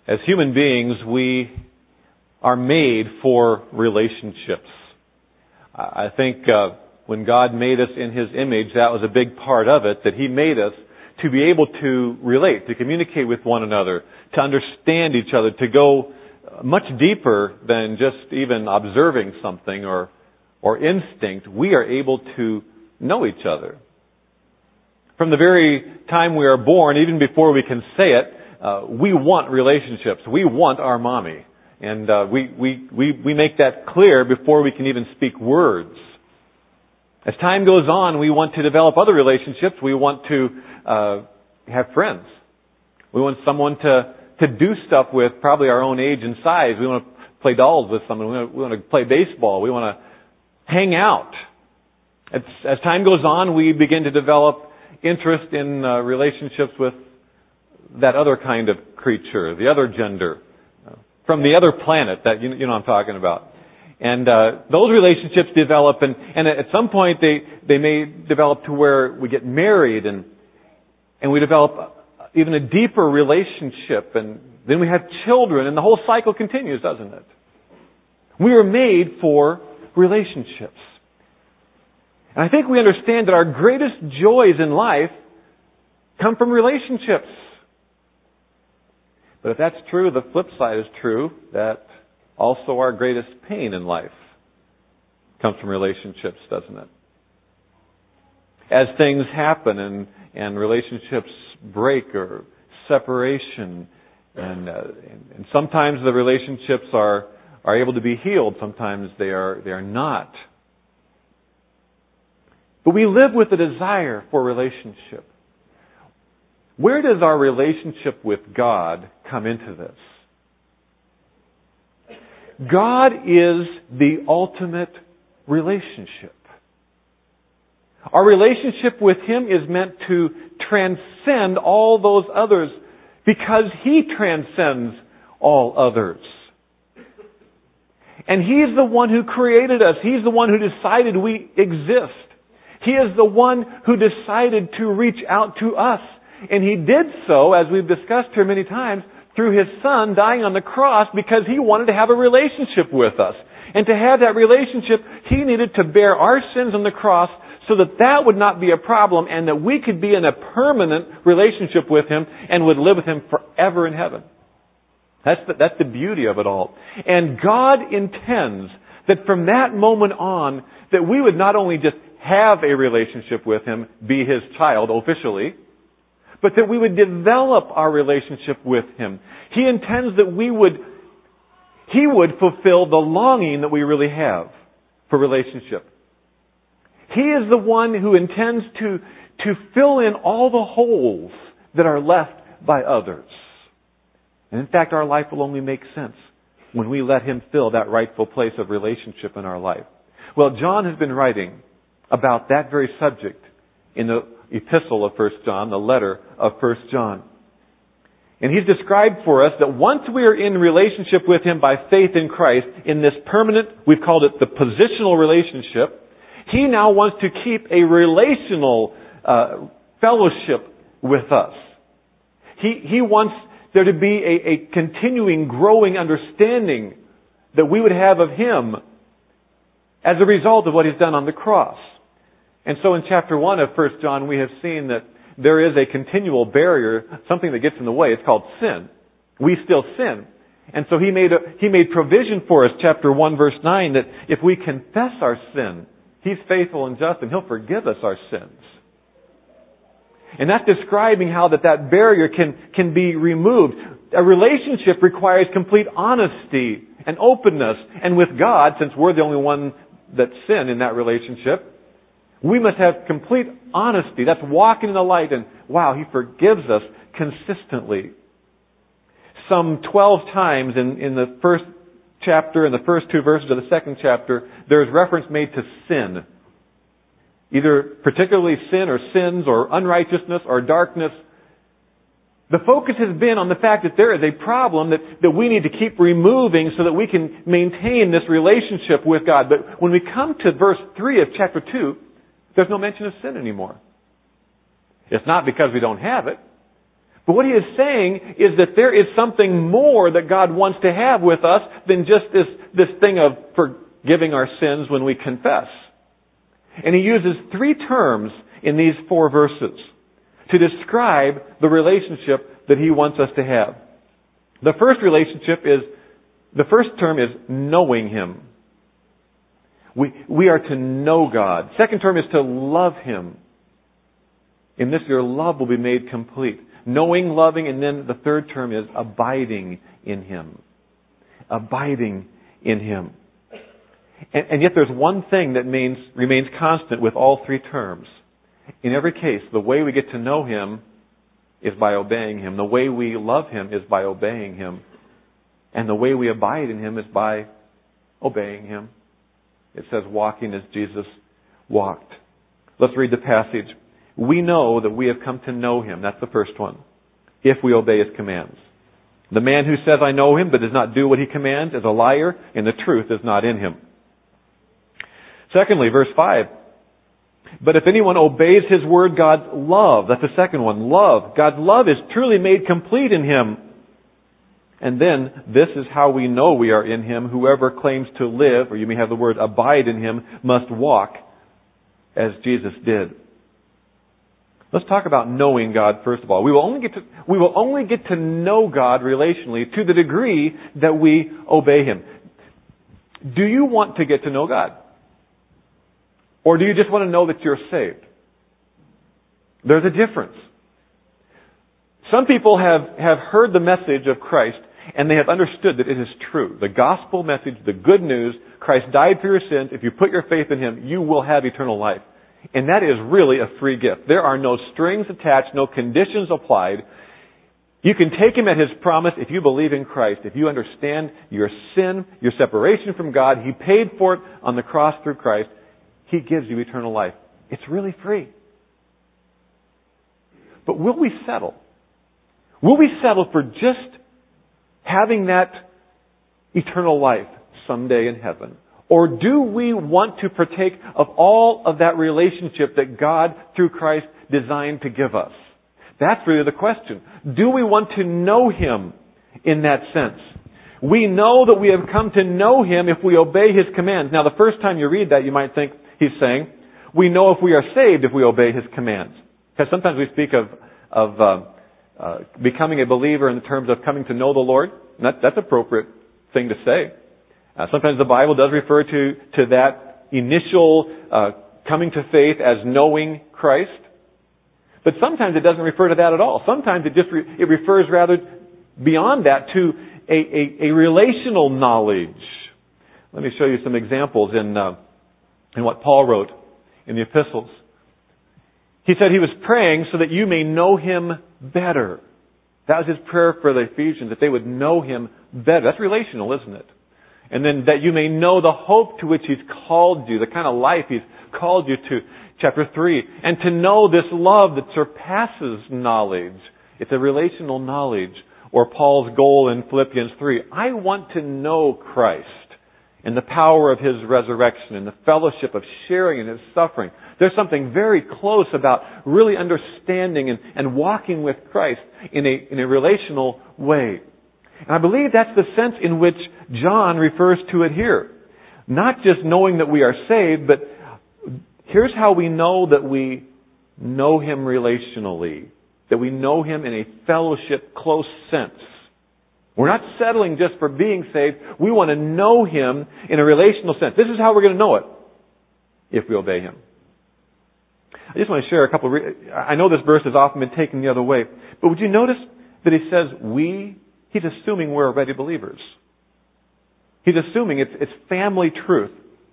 As human beings, we are made for relationships. I think when God made us in His image, that was a big part of it, that He made us to be able to relate, to communicate with one another, to understand each other, to go much deeper than just even observing something or instinct. We are able to know each other. From the very time we are born, even before we can say it, we want relationships. We want our mommy. And we make that clear before we can even speak words. As time goes on, we want to develop other relationships. We want to have friends. We want someone to do stuff with, probably our own age and size. We want to play dolls with someone. We want to play baseball. We want to hang out. As time goes on, we begin to develop interest in relationships with that other kind of creature, the other gender, from the other planet that you know I'm talking about. And those relationships develop, and at some point they may develop to where we get married, and we develop even a deeper relationship, and then we have children, and the whole cycle continues, doesn't it? We are made for relationships. And I think we understand that our greatest joys in life come from relationships. But if that's true, the flip side is true, that also our greatest pain in life comes from relationships, doesn't it? As things happen and relationships break or separation, and sometimes the relationships are able to be healed, sometimes they are not. But we live with a desire for relationship. Where does our relationship with God come into this? God is the ultimate relationship. Our relationship with Him is meant to transcend all those others because He transcends all others. And He's the one who created us. He's the one who decided we exist. He is the one who decided to reach out to us. And He did so, as we've discussed here many times, through His Son dying on the cross because He wanted to have a relationship with us. And to have that relationship, He needed to bear our sins on the cross so that would not be a problem and that we could be in a permanent relationship with Him and would live with Him forever in heaven. That's the beauty of it all. And God intends that from that moment on, that we would not only just have a relationship with Him, be His child officially, but that we would develop our relationship with Him. He intends that He would fulfill the longing that we really have for relationship. He is the one who intends to fill in all the holes that are left by others. And in fact, our life will only make sense when we let Him fill that rightful place of relationship in our life. Well, John has been writing about that very subject in the epistle of 1 John, the letter of 1 John. And he's described for us that once we are in relationship with Him by faith in Christ, in this permanent, we've called it the positional relationship, He now wants to keep a relational fellowship with us. He wants there to be a continuing, growing understanding that we would have of Him as a result of what He's done on the cross. And so in chapter 1 of 1 John, we have seen that there is a continual barrier, something that gets in the way. It's called sin. We still sin. And so He made provision for us, chapter 1, verse 9, that if we confess our sin, He's faithful and just and He'll forgive us our sins. And that's describing how that barrier can be removed. A relationship requires complete honesty and openness. And with God, since we're the only one that sin in that relationship, we must have complete honesty. That's walking in the light and, wow, He forgives us consistently. Some 12 times in the first chapter and the first 2 verses of the second chapter, there is reference made to sin. Either particularly sin or sins or unrighteousness or darkness. The focus has been on the fact that there is a problem that we need to keep removing so that we can maintain this relationship with God. But when we come to verse 3 of chapter 2, there's no mention of sin anymore. It's not because we don't have it, But what he is saying is that there is something more that God wants to have with us than just this thing of forgiving our sins when we confess. And he uses 3 terms in these 4 verses to describe the relationship that he wants us to have. The first term is knowing Him. We are to know God. Second term is to love Him. In this, your love will be made complete. Knowing, loving, and then the third term is abiding in Him. Abiding in Him. And yet there's one thing that remains constant with all 3 terms. In every case, the way we get to know Him is by obeying Him. The way we love Him is by obeying Him. And the way we abide in Him is by obeying Him. It says walking as Jesus walked. Let's read the passage. We know that we have come to know Him. That's the first one. If we obey His commands. The man who says, I know Him, but does not do what He commands is a liar, and the truth is not in him. Secondly, verse 5. But if anyone obeys His word, God's love, that's the second one, love. God's love is truly made complete in him. And then, this is how we know we are in Him. Whoever claims to live, or you may have the word abide in Him, must walk as Jesus did. Let's talk about knowing God first of all. We will only get to know God relationally to the degree that we obey Him. Do you want to get to know God? Or do you just want to know that you're saved? There's a difference. Some people have heard the message of Christ and they have understood that it is true. The gospel message, the good news, Christ died for your sins. If you put your faith in Him, you will have eternal life. And that is really a free gift. There are no strings attached, no conditions applied. You can take Him at His promise if you believe in Christ. If you understand your sin, your separation from God, He paid for it on the cross through Christ. He gives you eternal life. It's really free. But will we settle? Will we settle for just having that eternal life someday in heaven? Or do we want to partake of all of that relationship that God, through Christ, designed to give us? That's really the question. Do we want to know Him in that sense? We know that we have come to know Him if we obey His commands. Now, the first time you read that, you might think He's saying, we know if we are saved if we obey His commands. Because sometimes we speak of becoming a believer in terms of coming to know the Lord. That's an appropriate thing to say. Sometimes the Bible does refer to that initial coming to faith as knowing Christ. But sometimes it doesn't refer to that at all. Sometimes it refers rather beyond that to a relational knowledge. Let me show you some examples in what Paul wrote in the epistles. He said he was praying so that you may know Him better. That was his prayer for the Ephesians, that they would know Him better. That's relational, isn't it? And then that you may know the hope to which He's called you, the kind of life He's called you to. Chapter 3. And to know this love that surpasses knowledge. It's a relational knowledge. Or Paul's goal in Philippians 3. I want to know Christ and the power of His resurrection and the fellowship of sharing in His suffering. There's something very close about really understanding and walking with Christ in a relational way. And I believe that's the sense in which John refers to it here. Not just knowing that we are saved, but here's how we know that we know Him relationally. That we know Him in a fellowship, close sense. We're not settling just for being saved. We want to know Him in a relational sense. This is how we're going to know it. If we obey Him. I just want to share a couple I know this verse has often been taken the other way. But would you notice that he says we? He's assuming we're already believers. He's assuming it's family truth.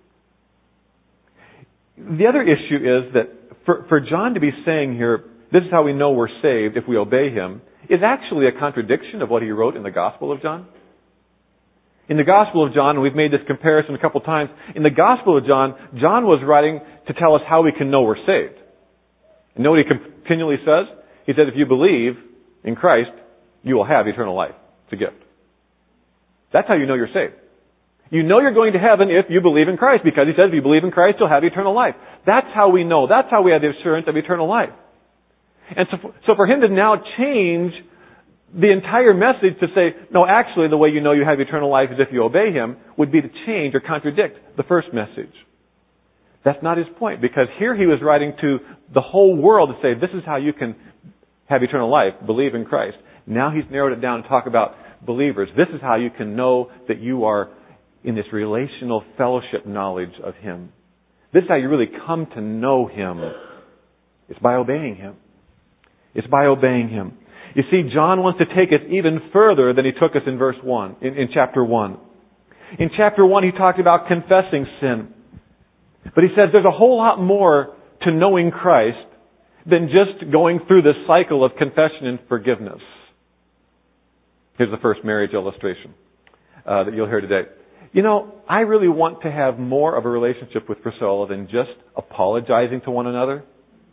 The other issue is that for John to be saying here, this is how we know we're saved if we obey Him, is actually a contradiction of what he wrote in the Gospel of John. In the Gospel of John, and we've made this comparison a couple times, in the Gospel of John, John was writing to tell us how we can know we're saved. And know what he continually says? He said, if you believe in Christ, you will have eternal life. It's a gift. That's how you know you're saved. You know you're going to heaven if you believe in Christ, because he says if you believe in Christ, you'll have eternal life. That's how we know. That's how we have the assurance of eternal life. And so for him to now change the entire message to say, no, actually the way you know you have eternal life is if you obey him, would be to change or contradict the first message. That's not his point, because here he was writing to the whole world to say, this is how you can have eternal life, believe in Christ. Now he's narrowed it down to talk about believers. This is how you can know that you are in this relational fellowship knowledge of him. This is how you really come to know him. It's by obeying him. It's by obeying him. You see, John wants to take us even further than he took us in verse 1, in chapter 1. In chapter 1, he talked about confessing sin. But he says there's a whole lot more to knowing Christ than just going through this cycle of confession and forgiveness. Here's the first marriage illustration that you'll hear today. You know, I really want to have more of a relationship with Priscilla than just apologizing to one another.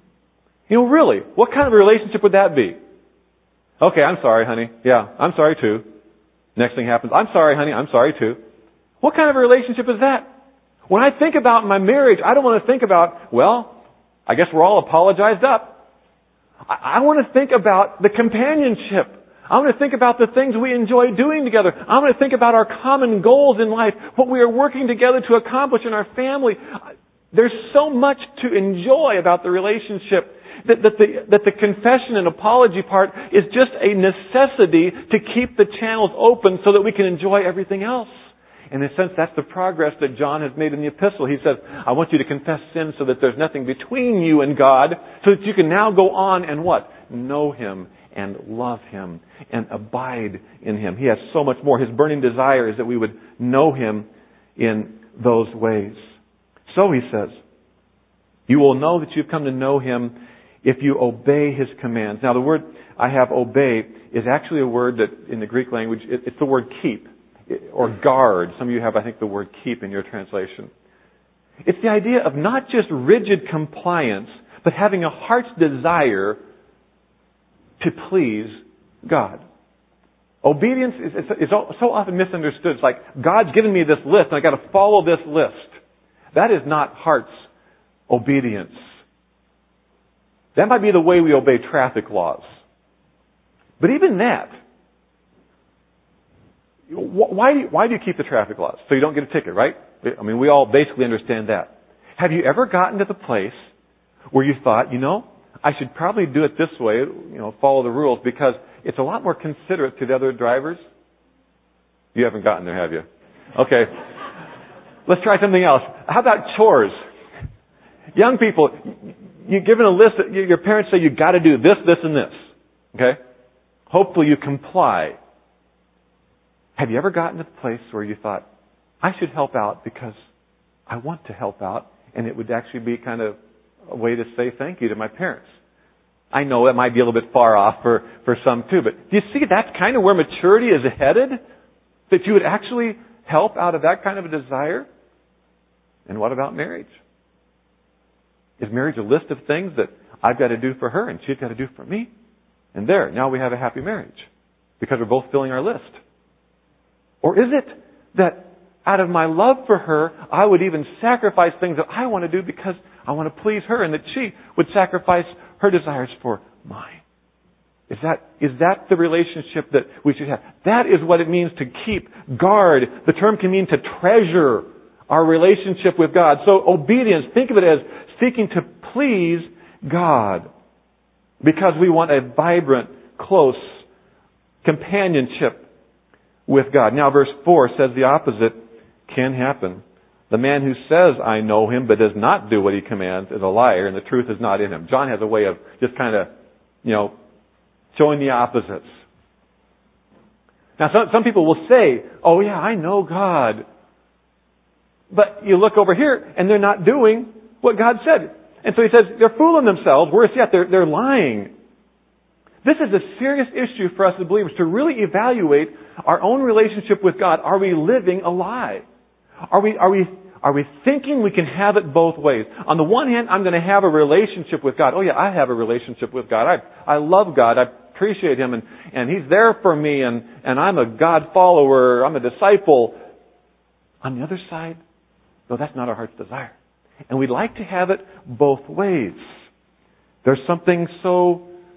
You know, really, what kind of a relationship would that be? Okay, I'm sorry, honey. Yeah, I'm sorry too. Next thing happens, I'm sorry, honey. I'm sorry too. What kind of a relationship is that? When I think about my marriage, I don't want to think about, well, I guess we're all apologized up. I want to think about the companionship. I want to think about the things we enjoy doing together. I want to think about our common goals in life, what we are working together to accomplish in our family. There's so much to enjoy about the relationship that the confession and apology part is just a necessity to keep the channels open so that we can enjoy everything else. In a sense, that's the progress that John has made in the epistle. He says, I want you to confess sin so that there's nothing between you and God, so that you can now go on and what? Know him and love him and abide in him. He has so much more. His burning desire is that we would know him in those ways. So he says, you will know that you've come to know him if you obey his commands. Now the word I have obey is actually a word that in the Greek language, it's the word keep or guard. Some of you have, I think, the word keep in your translation. It's the idea of not just rigid compliance, but having a heart's desire to please God. Obedience is so often misunderstood. It's like, God's given me this list and I've got to follow this list. That is not heart's obedience. That might be the way we obey traffic laws. But even that, why do you keep the traffic laws? So you don't get a ticket, right? I mean, we all basically understand that. Have you ever gotten to the place where you thought, you know, I should probably do it this way, you know, follow the rules, because it's a lot more considerate to the other drivers? You haven't gotten there, have you? Okay. Let's try something else. How about chores? Young people, you're given a list that your parents say you've got to do this, this, and this. Okay? Hopefully you comply. Have you ever gotten to the place where you thought, I should help out because I want to help out, and it would actually be kind of a way to say thank you to my parents? I know that might be a little bit far off for some too, but do you see that's kind of where maturity is headed? That you would actually help out of that kind of a desire? And what about marriage? Is marriage a list of things that I've got to do for her and she's got to do for me? And there, now we have a happy marriage because we're both filling our list. Or is it that out of my love for her, I would even sacrifice things that I want to do because I want to please her, and that she would sacrifice her desires for mine? Is that the relationship that we should have? That is what it means to keep, guard. The term can mean to treasure our relationship with God. So obedience, think of it as seeking to please God because we want a vibrant, close companionship with God. Now verse 4 says the opposite can happen. The man who says, I know him, but does not do what he commands is a liar, and the truth is not in him. John has a way of just kind of, showing the opposites. Now some people will say, oh yeah, I know God. But you look over here, and they're not doing what God said. And so he says, they're fooling themselves. Worse yet, they're lying. This is a serious issue for us as believers to really evaluate our own relationship with God. Are we living a lie? Are we thinking we can have it both ways? On the one hand, I'm going to have a relationship with God. Oh yeah, I have a relationship with God. I love God. I appreciate Him, and He's there for me, and I'm a God follower. I'm a disciple. On the other side, no, that's not our heart's desire. And we'd like to have it both ways. There's something so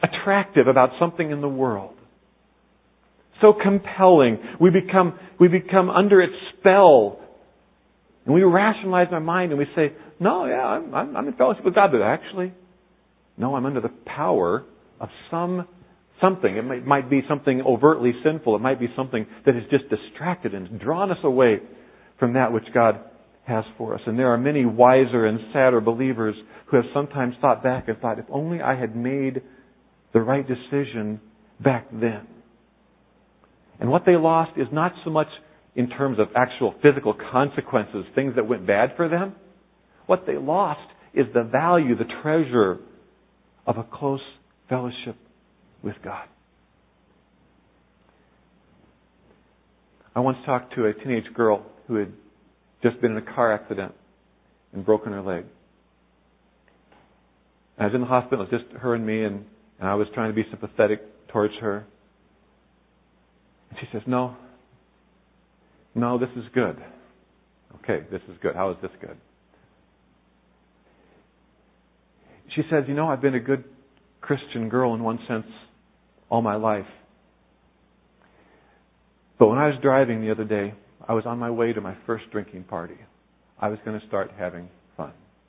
attractive about something in the world. So compelling. We become under its spell. And we rationalize our mind and we say, no, yeah, I'm in fellowship with God, but actually, no, I'm under the power of something. It might be something overtly sinful. It might be something that has just distracted and drawn us away from that which God has for us. And there are many wiser and sadder believers who have sometimes thought back and thought, if only I had made the right decision back then. And what they lost is not so much in terms of actual physical consequences, things that went bad for them. What they lost is the value, the treasure of a close fellowship with God. I once talked to a teenage girl who had just been in a car accident and broken her leg. I was in the hospital, it was just her and me, and I was trying to be sympathetic towards her. And she says, no, this is good. Okay, this is good. How is this good? She says, I've been a good Christian girl in one sense all my life. But when I was driving the other day, I was on my way to my first drinking party. I was going to start having fun.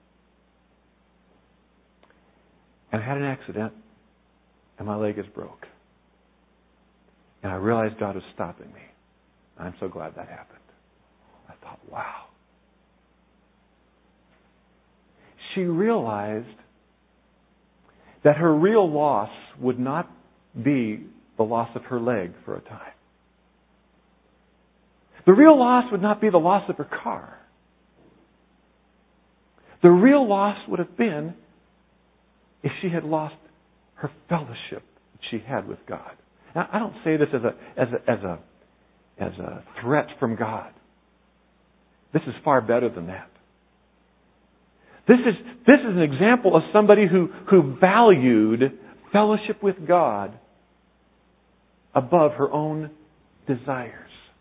And I had an accident, and my leg is broke. And I realized God was stopping me. I'm so glad that happened. I thought, wow. She realized that her real loss would not be the loss of her leg for a time. The real loss would not be the loss of her car. The real loss would have been if she had lost her fellowship that she had with God. Now, I don't say this as a threat from God. This is far better than that. This is an example of somebody who valued fellowship with God above her own desires.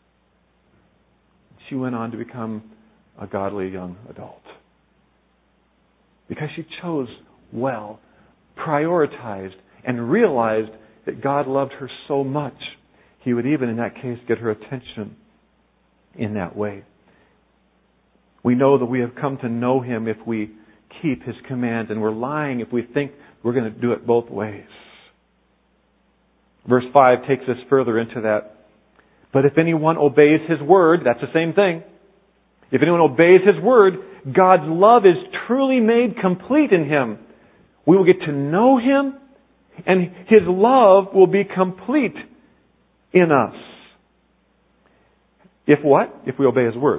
She went on to become a godly young adult. Because she chose well, prioritized, and realized that God loved her so much, He would even in that case get her attention in that way. We know that we have come to know Him if we keep His commands, and we're lying if we think we're going to do it both ways. Verse 5 takes us further into that. But if anyone obeys His word, that's the same thing. If anyone obeys His word, God's love is truly made complete in him. We will get to know Him, and His love will be complete in us. If what? If we obey His word.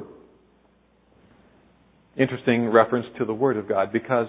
Interesting reference to the Word of God, because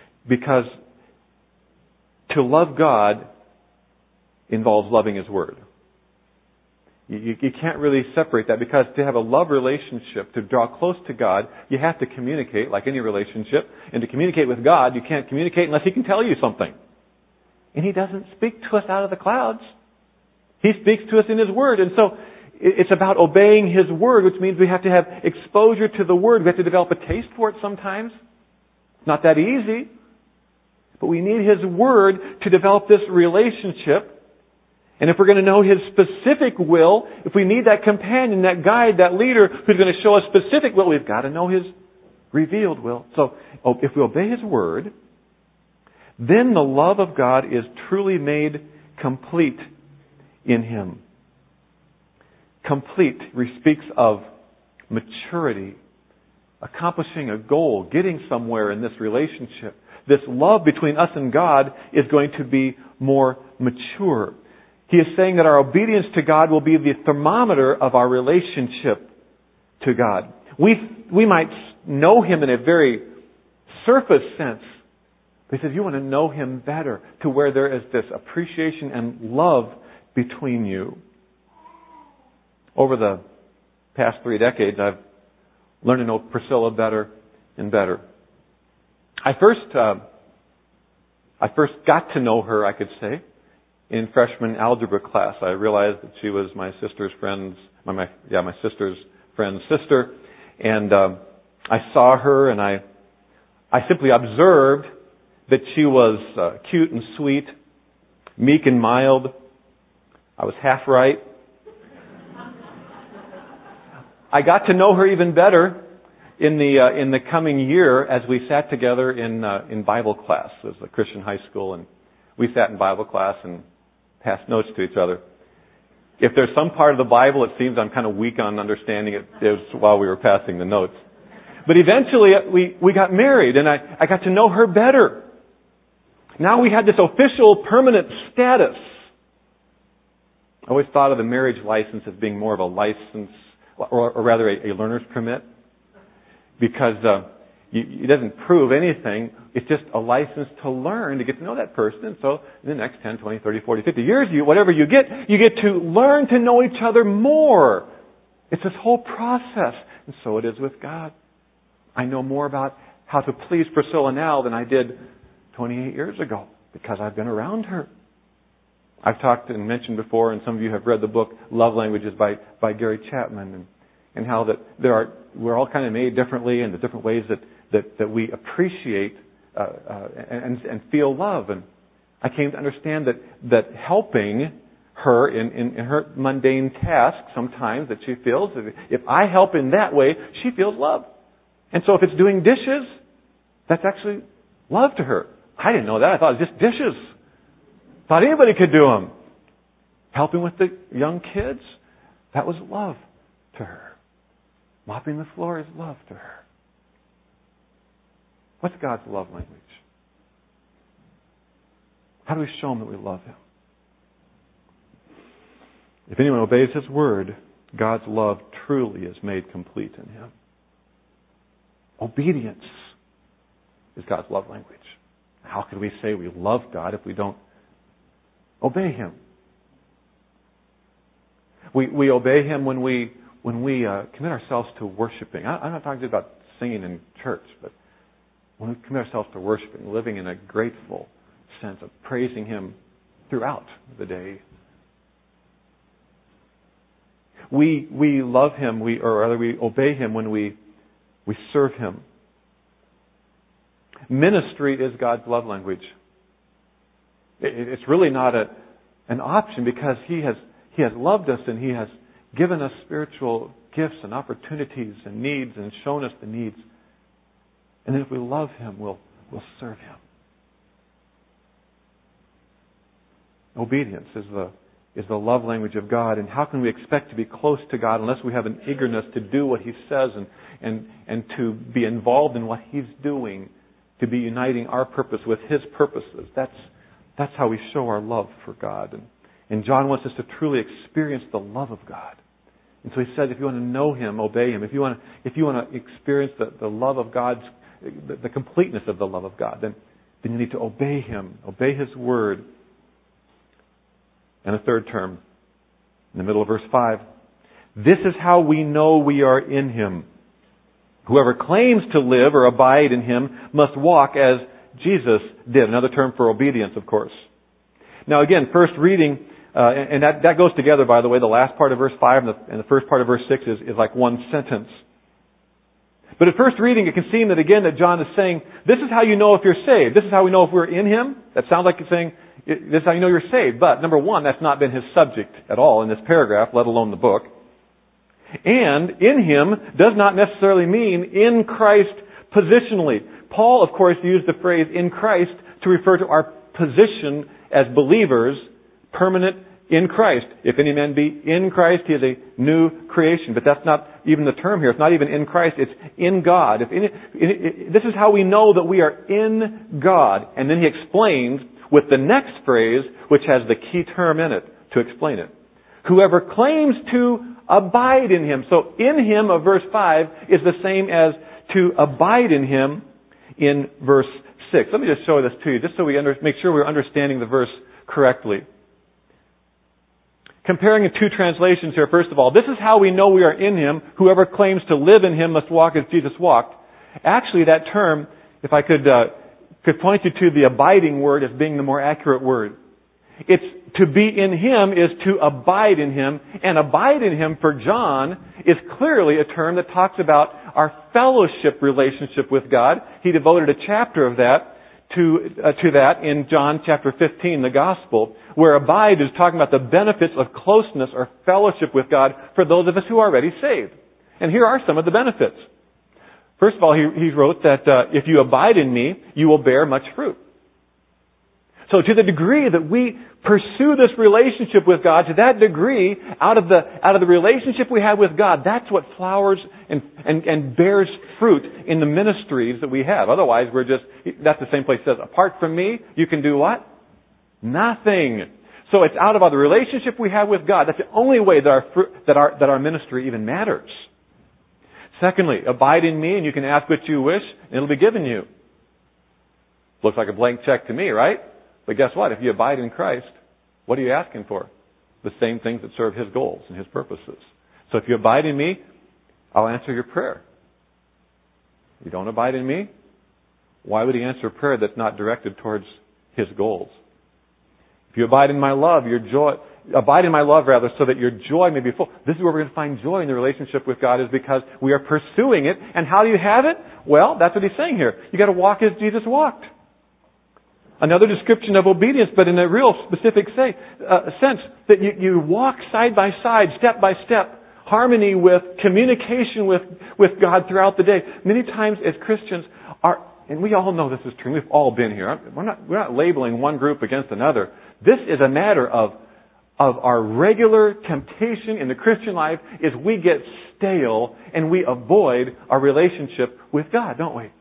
to love God involves loving His Word. You can't really separate that, because to have a love relationship, to draw close to God, you have to communicate like any relationship. And to communicate with God, you can't communicate unless He can tell you something. And He doesn't speak to us out of the clouds. He speaks to us in His Word. And so it's about obeying His Word, which means we have to have exposure to the Word. We have to develop a taste for it sometimes. It's not that easy. But we need His Word to develop this relationship. And if we're going to know His specific will, if we need that companion, that guide, that leader who's going to show us specific will, we've got to know His revealed will. So if we obey His Word, then the love of God is truly made complete in Him. Complete speaks of maturity, accomplishing a goal, getting somewhere in this relationship. This love between us and God is going to be more mature. He is saying that our obedience to God will be the thermometer of our relationship to God. We might know Him in a very surface sense. But He says you want to know Him better, to where there is this appreciation and love between you. Over the past 3 decades, I've learned to know Priscilla better and better. I first got to know her, I could say, in freshman algebra class. I realized that she was my sister's friend's sister, and I saw her, and I simply observed that she was cute and sweet, meek and mild. I was half right. I got to know her even better in the coming year as we sat together in Bible class. It was a Christian high school, and we sat in Bible class and passed notes to each other. If there's some part of the Bible it seems I'm kind of weak on understanding it was while we were passing the notes. But eventually we got married, and I got to know her better. Now we had this official permanent status. I always thought of the marriage license as being more of a license, or rather a learner's permit, because it doesn't prove anything. It's just a license to learn, to get to know that person. And so in the next 10, 20, 30, 40, 50 years, whatever you get to learn to know each other more. It's this whole process. And so it is with God. I know more about how to please Priscilla now than I did 28 years ago because I've been around her. I've talked and mentioned before, and some of you have read the book Love Languages by Gary Chapman, and how that we're all kind of made differently, and the different ways that we appreciate and feel love. And I came to understand that helping her in her mundane tasks sometimes that she feels, if I help in that way, she feels love. And so if it's doing dishes, that's actually love to her. I didn't know that. I thought it was just dishes. Thought anybody could do them. Helping with the young kids, that was love to her. Mopping the floor is love to her. What's God's love language? How do we show Him that we love Him? If anyone obeys His word, God's love truly is made complete in him. Obedience is God's love language. How can we say we love God if we don't obey Him? We obey Him when we commit ourselves to worshiping. I'm not talking about singing in church, but when we commit ourselves to worshiping, living in a grateful sense of praising Him throughout the day. We love Him, or rather we obey Him when we serve Him. Ministry is God's love language. It's really not an option because He has loved us and He has given us spiritual gifts and opportunities and needs and shown us the needs. And then if we love Him, we'll serve Him. Obedience is the love language of God. And how can we expect to be close to God unless we have an eagerness to do what He says and to be involved in what He's doing, to be uniting our purpose with His purposes? That's how we show our love for God. And John wants us to truly experience the love of God. And so he says, if you want to know Him, obey Him. If you want to experience the love of God's, the completeness of the love of God, then you need to obey Him, obey His word. And a third term, in the middle of verse 5, this is how we know we are in Him. Whoever claims to live or abide in Him must walk as Jesus did. Another term for obedience, of course. Now again, first reading, and that goes together, by the way. The last part of verse 5 and the first part of verse 6 is like one sentence. But at first reading, it can seem that John is saying, this is how you know if you're saved. This is how we know if we're in Him. That sounds like he's saying, this is how you know you're saved. But number one, that's not been his subject at all in this paragraph, let alone the book. And in Him does not necessarily mean in Christ positionally. Paul, of course, used the phrase in Christ to refer to our position as believers, permanent in Christ. If any man be in Christ, he is a new creation. But that's not even the term here. It's not even in Christ. It's in God. This is how we know that we are in God. And then he explains with the next phrase, which has the key term in it to explain it. Whoever claims to abide in Him. So in Him of verse 5 is the same as to abide in Him in verse 6. Let me just show this to you, just so we make sure we're understanding the verse correctly. Comparing the two translations here, first of all, this is how we know we are in Him. Whoever claims to live in Him must walk as Jesus walked. Actually, that term, if I could point you to the abiding word as being the more accurate word. It's to be in Him is to abide in Him. And abide in Him for John is clearly a term that talks about our fellowship relationship with God. He devoted a chapter of that to that in John chapter 15, the Gospel, where abide is talking about the benefits of closeness or fellowship with God for those of us who are already saved. And here are some of the benefits. First of all, he wrote that if you abide in me, you will bear much fruit. So to the degree that we pursue this relationship with God, to that degree, out of the relationship we have with God, that's what flowers and bears fruit in the ministries that we have. Otherwise, that's the same place it says, apart from me, you can do what? Nothing. So it's out of the relationship we have with God. That's the only way that our ministry even matters. Secondly, abide in me and you can ask what you wish and it'll be given you. Looks like a blank check to me, right? But guess what? If you abide in Christ, what are you asking for? The same things that serve His goals and His purposes. So if you abide in me, I'll answer your prayer. You don't abide in me? Why would He answer a prayer that's not directed towards His goals? If you abide in my love, abide in my love so that your joy may be full. This is where we're going to find joy in the relationship with God, is because we are pursuing it. And how do you have it? Well, that's what He's saying here. You got to walk as Jesus walked. Another description of obedience, but in a real specific sense, that you walk side by side, step by step, harmony with communication with God throughout the day. Many times as Christians, and we all know this is true, we've all been here. We're not labeling one group against another. This is a matter of our regular temptation in the Christian life is we get stale and we avoid our relationship with God, don't we?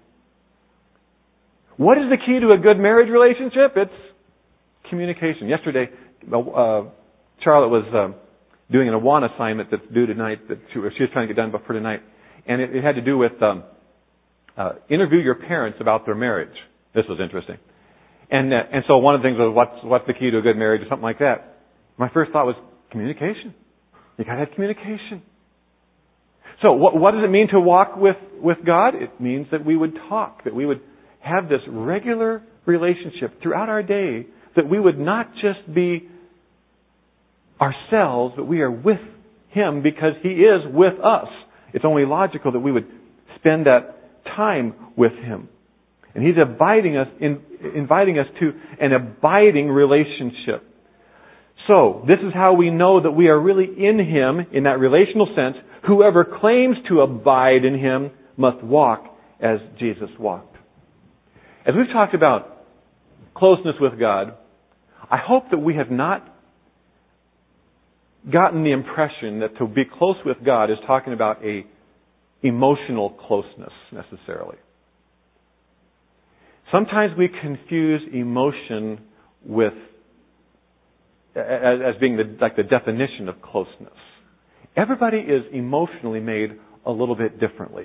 What is the key to a good marriage relationship? It's communication. Yesterday, Charlotte was doing an Awana assignment that's due tonight, that she was trying to get done for tonight. And it had to do with interview your parents about their marriage. This was interesting. And so one of the things was, what's the key to a good marriage or something like that. My first thought was communication. You got to have communication. So what does it mean to walk with God? It means that we would talk, that we would have this regular relationship throughout our day, that we would not just be ourselves, but we are with Him because He is with us. It's only logical that we would spend that time with Him. And He's inviting us to an abiding relationship. So, this is how we know that we are really in Him, in that relational sense. Whoever claims to abide in Him must walk as Jesus walked. As we've talked about closeness with God, I hope that we have not gotten the impression that to be close with God is talking about a emotional closeness necessarily. Sometimes we confuse emotion with as being the definition of closeness. Everybody is emotionally made a little bit differently.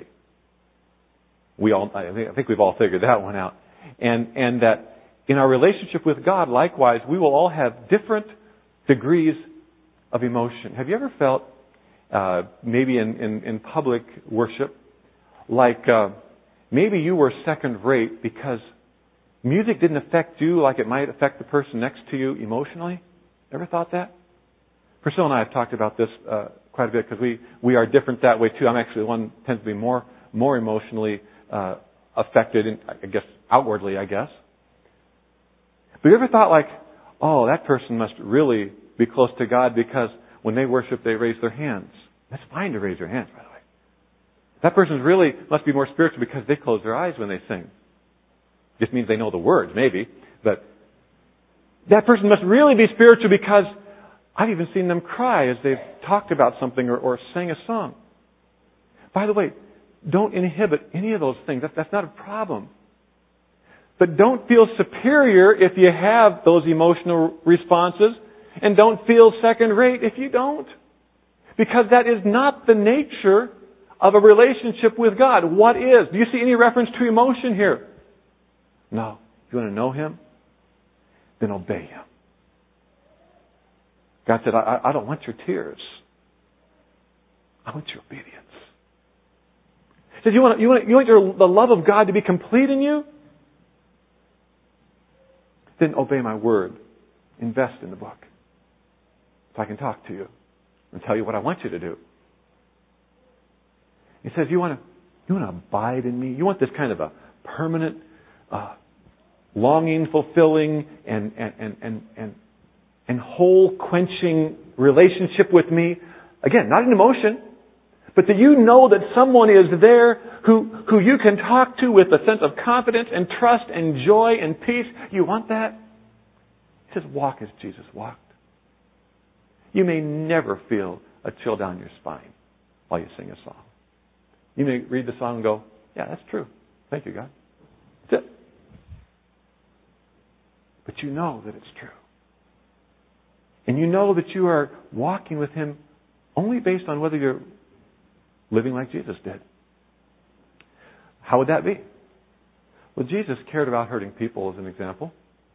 I think we've all figured that one out. And that in our relationship with God, likewise, we will all have different degrees of emotion. Have you ever felt, maybe in public worship, like maybe you were second rate because music didn't affect you like it might affect the person next to you emotionally? Ever thought that? Priscilla and I have talked about this quite a bit because we are different that way too. I'm actually one who tends to be more emotionally affected, outwardly. But you ever thought like, oh, that person must really be close to God because when they worship, they raise their hands. That's fine to raise your hands, by the way. That person really must be more spiritual because they close their eyes when they sing. Just means they know the words, maybe. But that person must really be spiritual because I've even seen them cry as they've talked about something or sang a song. By the way, don't inhibit any of those things. That's not a problem. But don't feel superior if you have those emotional responses, and don't feel second rate if you don't. Because that is not the nature of a relationship with God. What is? Do you see any reference to emotion here? No. If you want to know Him, then obey Him. God said, I don't want your tears. I want your obedience. He says, you want the love of God to be complete in you? Then obey my word. Invest in the book. So I can talk to you and tell you what I want you to do. He says, you want to abide in me? You want this kind of a permanent longing, fulfilling, and whole quenching relationship with me. Again, not an emotion, but that you know that someone is there who you can talk to with a sense of confidence and trust and joy and peace. You want that? He says, walk as Jesus walked. You may never feel a chill down your spine while you sing a song. You may read the song and go, yeah, that's true. Thank you, God. That's it. But you know that it's true. And you know that you are walking with Him only based on whether you're living like Jesus did. How would that be? Well, Jesus cared about hurting people, as an example.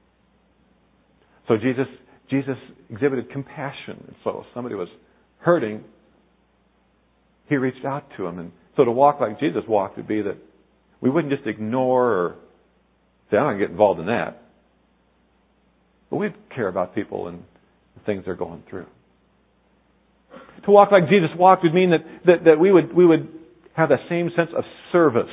So Jesus exhibited compassion. And so if somebody was hurting, He reached out to them. And so to walk like Jesus walked would be that we wouldn't just ignore or say, I'm not going to get involved in that. But we'd care about people and the things they're going through. To walk like Jesus walked would mean that we would have that same sense of service.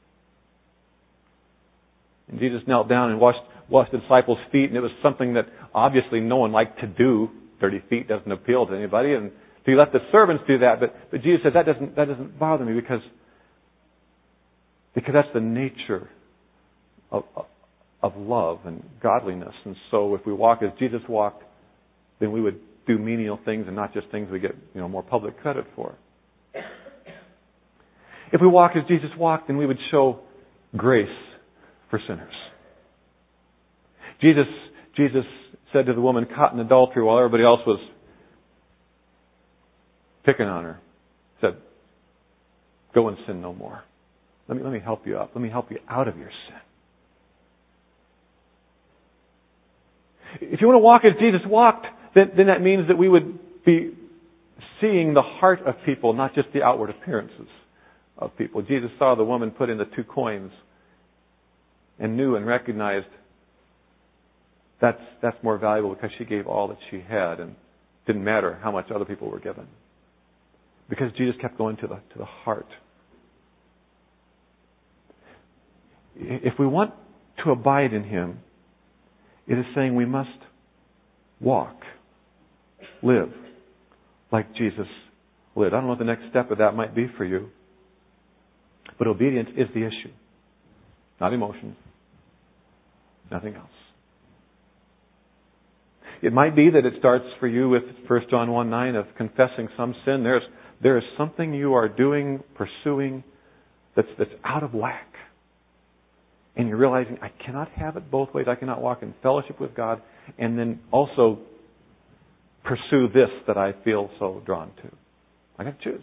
And Jesus knelt down and washed the disciples' feet, and it was something that obviously no one liked to do. 30 feet doesn't appeal to anybody, and so He let the servants do that. But Jesus said that doesn't bother me because that's the nature of love and godliness. And so if we walk as Jesus walked, then we would do menial things and not just things we get more public credit for. If we walk as Jesus walked, then we would show grace for sinners. Jesus said to the woman caught in adultery while everybody else was picking on her, said, go and sin no more. Let me help you up. Let me help you out of your sin. If you want to walk as Jesus walked, then that means that we would be seeing the heart of people, not just the outward appearances of people. Jesus saw the woman put in the 2 coins and knew and recognized that's more valuable because she gave all that she had, and it didn't matter how much other people were given. Because Jesus kept going to the heart. If we want to abide in Him, it is saying we must walk, live like Jesus lived. I don't know what the next step of that might be for you, but obedience is the issue, not emotion, nothing else. It might be that it starts for you with 1 John 1:9 of confessing some sin. There is something you are doing, pursuing, that's out of whack. And you're realizing, I cannot have it both ways. I cannot walk in fellowship with God and then also pursue this that I feel so drawn to. I got to choose.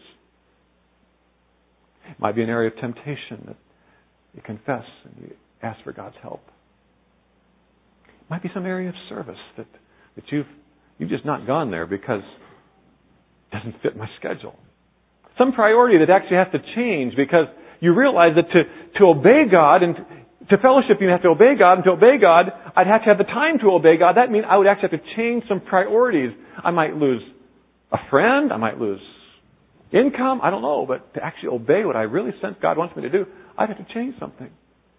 It might be an area of temptation that you confess and you ask for God's help. It might be some area of service that you've just not gone there because it doesn't fit my schedule. Some priority that actually has to change because you realize that to obey God and to fellowship, you have to obey God, and to obey God, I'd have to have the time to obey God. That means I would actually have to change some priorities. I might lose a friend. I might lose income. I don't know. But to actually obey what I really sense God wants me to do, I'd have to change something.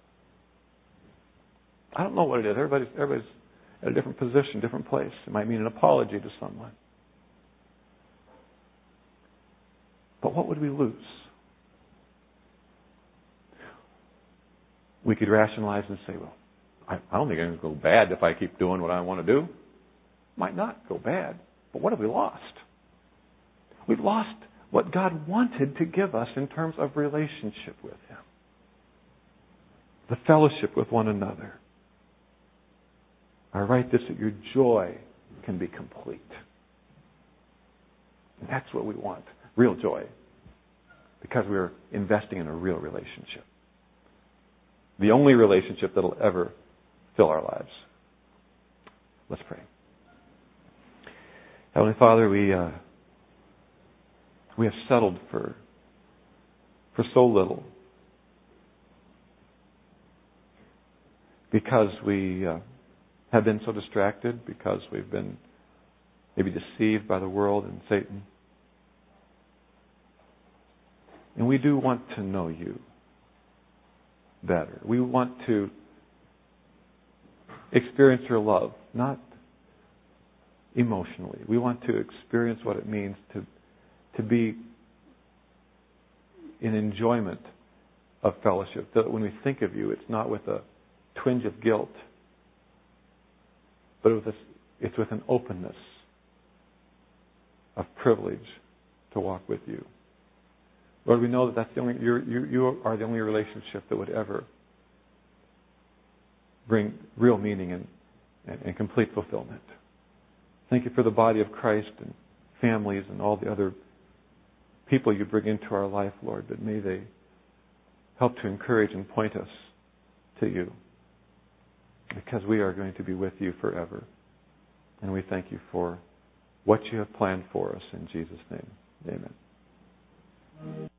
I don't know what it is. Everybody's at a different position, different place. It might mean an apology to someone. But what would we lose? We could rationalize and say, well, I don't think it's going to go bad if I keep doing what I want to do. Might not go bad. But what have we lost? We've lost what God wanted to give us in terms of relationship with Him. The fellowship with one another. I write this that your joy can be complete. And that's what we want. Real joy. Because we're investing in a real relationship. The only relationship that will ever fill our lives. Let's pray. Heavenly Father, we have settled for so little because we have been so distracted, because we've been maybe deceived by the world and Satan. And we do want to know You better. We want to experience your love, not emotionally. We want to experience what it means to be in enjoyment of fellowship. That when we think of you, it's not with a twinge of guilt, but it's with an openness of privilege to walk with you. Lord, we know that that's the only you are the only relationship that would ever bring real meaning and complete fulfillment. Thank you for the body of Christ and families and all the other people you bring into our life, Lord, but may they help to encourage and point us to you, because we are going to be with you forever. And we thank you for what you have planned for us in Jesus' name. Amen.